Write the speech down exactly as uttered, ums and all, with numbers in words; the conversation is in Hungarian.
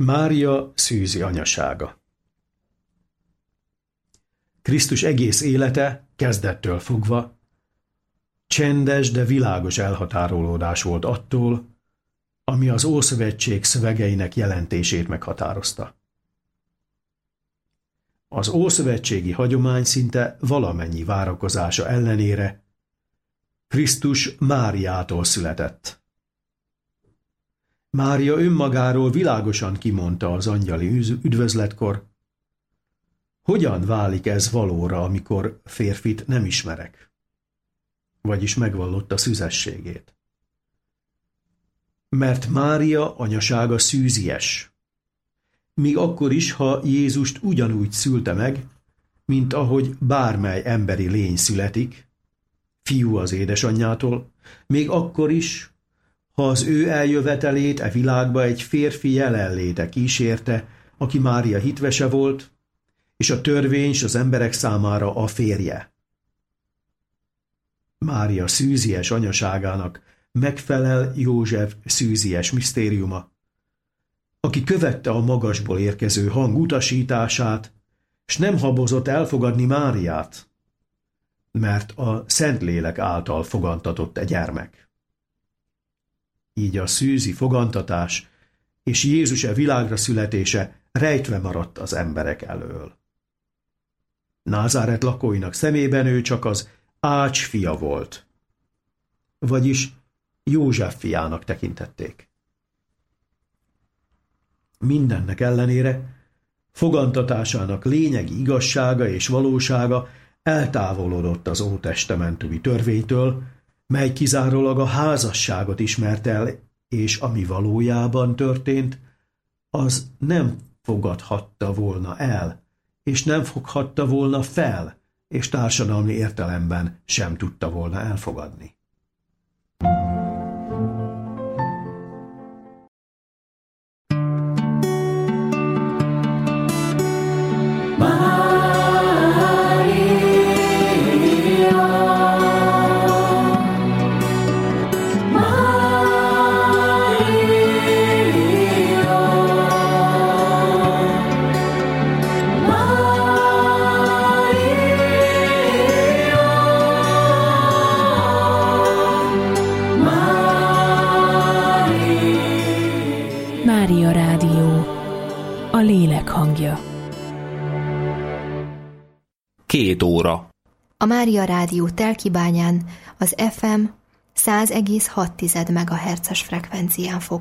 Mária szűzi anyasága. Krisztus egész élete, kezdettől fogva, csendes, de világos elhatárolódás volt attól, ami az Ószövetség szövegeinek jelentését meghatározta. Az ószövetségi hagyomány szinte valamennyi várakozása ellenére Krisztus Máriától született. Mária önmagáról világosan kimondta az angyali üdvözletkor: hogyan válik ez valóra, amikor férfit nem ismerek? Vagyis megvallotta szüzességét. Mert Mária anyasága szűzies, míg akkor is, ha Jézust ugyanúgy szülte meg, mint ahogy bármely emberi lény születik, fiú az édesanyjától, még akkor is, ha az ő eljövetelét e világba egy férfi jelenléte kísérte, aki Mária hitvese volt, és a törvény s az emberek számára a férje. Mária szűzies anyaságának megfelel József szűzies misztériuma, aki követte a magasból érkező hang utasítását, s nem habozott elfogadni Máriát, mert a Szentlélek által fogantatott egy gyermek. Így a szűzi fogantatás és Jézus e világra születése rejtve maradt az emberek elől. Názáret lakóinak szemében ő csak az Ács fia volt, vagyis József fiának tekintették. Mindennek ellenére fogantatásának lényegi igazsága és valósága eltávolodott az ótestamentumi törvénytől, mely kizárólag a házasságot ismert el, és ami valójában történt, az nem fogadhatta volna el, és nem foghatta volna fel, és társadalmi értelemben sem tudta volna elfogadni. Mária Rádió, a lélek hangja. Két óra. A Mária Rádió Telkibányán az ef em száz egész hat megahertzes frekvencián fog